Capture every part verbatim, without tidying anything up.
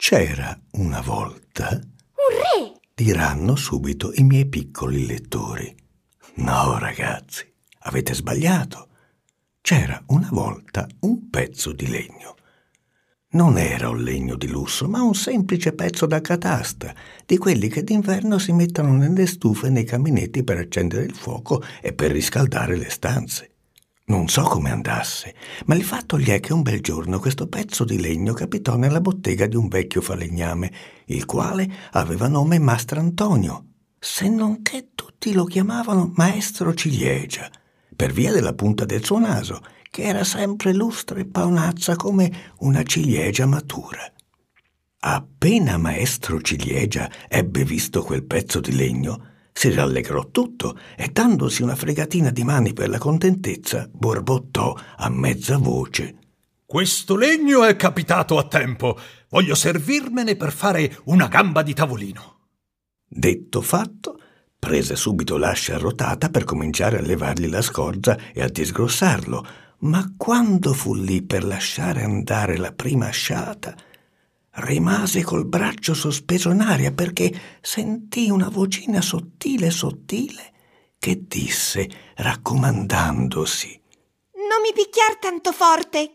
C'era una volta... Un re! Diranno subito i miei piccoli lettori. No, ragazzi, avete sbagliato. C'era una volta un pezzo di legno. Non era un legno di lusso, ma un semplice pezzo da catasta, di quelli che d'inverno si mettono nelle stufe e nei caminetti per accendere il fuoco e per riscaldare le stanze. Non so come andasse, ma il fatto gli è che un bel giorno questo pezzo di legno capitò nella bottega di un vecchio falegname, il quale aveva nome Mastrantonio, se non che tutti lo chiamavano Maestro Ciliegia, per via della punta del suo naso, che era sempre lustra e paonazza come una ciliegia matura. Appena Maestro Ciliegia ebbe visto quel pezzo di legno, si rallegrò tutto e, dandosi una fregatina di mani per la contentezza, borbottò a mezza voce: «Questo legno è capitato a tempo. Voglio servirmene per fare una gamba di tavolino». Detto fatto, prese subito l'ascia arrotata per cominciare a levargli la scorza e a disgrossarlo, ma quando fu lì per lasciare andare la prima asciata, rimase col braccio sospeso in aria perché sentì una vocina sottile sottile che disse, raccomandandosi: «Non mi picchiar tanto forte!»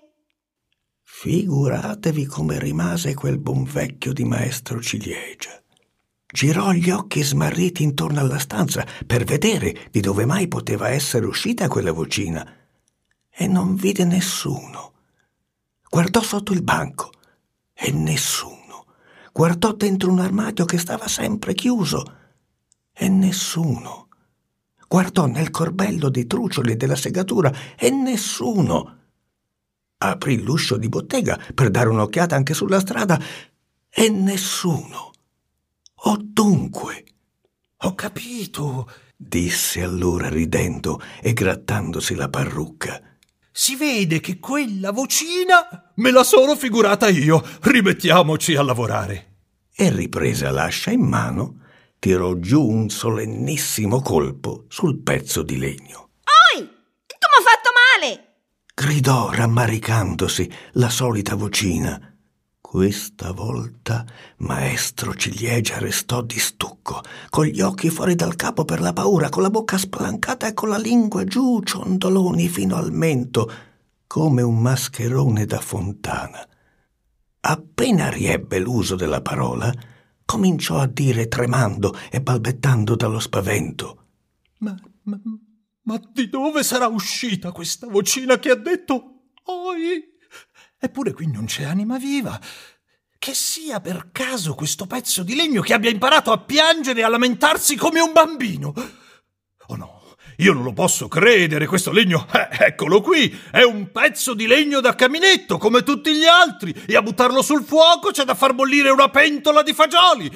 Figuratevi come rimase quel buon vecchio di Maestro Ciliegia. Girò gli occhi smarriti intorno alla stanza per vedere di dove mai poteva essere uscita quella vocina e non vide nessuno. Guardò sotto il banco e nessuno. Guardò dentro un armadio che stava sempre chiuso e nessuno. Guardò nel corbello dei trucioli della segatura e nessuno. Aprì l'uscio di bottega per dare un'occhiata anche sulla strada e nessuno. «Oh, dunque!» «Ho capito», disse allora ridendo e grattandosi la parrucca. «Si vede che quella vocina me la sono figurata io. Rimettiamoci a lavorare». E ripresa l'ascia in mano, tirò giù un solennissimo colpo sul pezzo di legno. «Oi! Tu m'ha fatto male!» gridò rammaricandosi la solita vocina. Questa volta Maestro Ciliegia restò di stucco, con gli occhi fuori dal capo per la paura, con la bocca spalancata e con la lingua giù ciondoloni fino al mento, come un mascherone da fontana. Appena riebbe l'uso della parola, cominciò a dire tremando e balbettando dallo spavento: Ma, ma, ma di dove sarà uscita questa vocina che ha detto «Oi»? Eppure qui non c'è anima viva. Che sia per caso questo pezzo di legno che abbia imparato a piangere e a lamentarsi come un bambino. Oh no, io non lo posso credere, questo legno, eh, eccolo qui, è un pezzo di legno da caminetto come tutti gli altri, e a buttarlo sul fuoco c'è da far bollire una pentola di fagioli.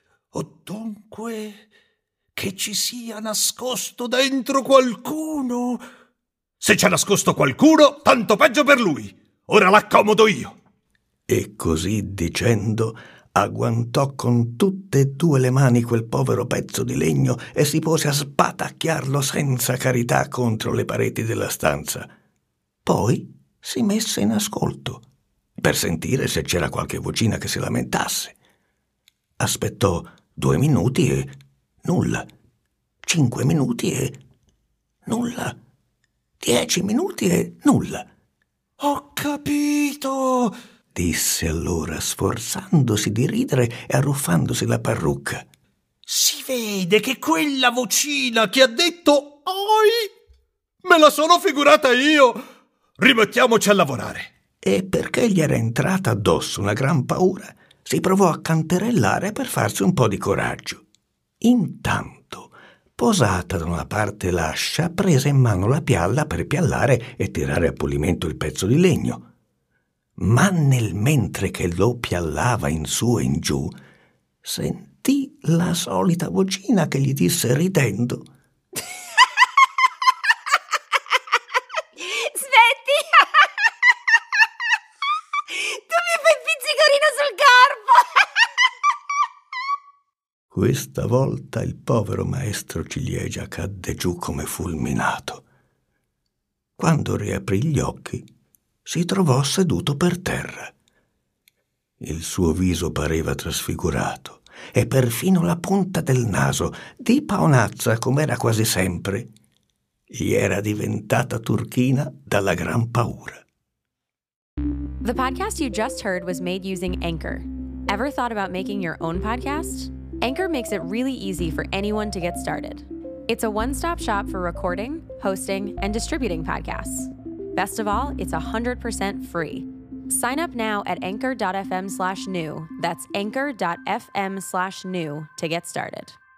O dunque che ci sia nascosto dentro qualcuno? Se c'è nascosto qualcuno, tanto peggio per lui. Ora l'accomodo io». E così dicendo agguantò con tutte e due le mani quel povero pezzo di legno e si pose a sbatacchiarlo senza carità contro le pareti della stanza. Poi si messe in ascolto per sentire se c'era qualche vocina che si lamentasse. Aspettò due minuti e nulla, cinque minuti e nulla, dieci minuti e nulla. «Ho capito», disse allora, sforzandosi di ridere e arruffandosi la parrucca. «Si vede che quella vocina che ha detto «Oi» me la sono figurata io. Rimettiamoci a lavorare». E perché gli era entrata addosso una gran paura, si provò a canterellare per farsi un po' di coraggio. Intanto, posata da una parte l'ascia, prese in mano la pialla per piallare e tirare a pulimento il pezzo di legno. Ma nel mentre che lo piallava in su e in giù, sentì la solita vocina che gli disse ridendo: «Smetti! Tu mi fai il pizzicorino sul corpo!» Questa volta il povero Maestro Ciliegia cadde giù come fulminato. Quando riaprì gli occhi, si trovò seduto per terra. Il suo viso pareva trasfigurato e perfino la punta del naso, di paonazza com'era quasi sempre, gli era diventata turchina dalla gran paura. The podcast you just heard was made using Anchor. Ever thought about making your own podcast? Anchor makes it really easy for anyone to get started. It's a one-stop shop for recording, hosting, and distributing podcasts. Best of all, it's one hundred percent free. Sign up now at anchor.fm slash new. That's anchor.fm slash new to get started.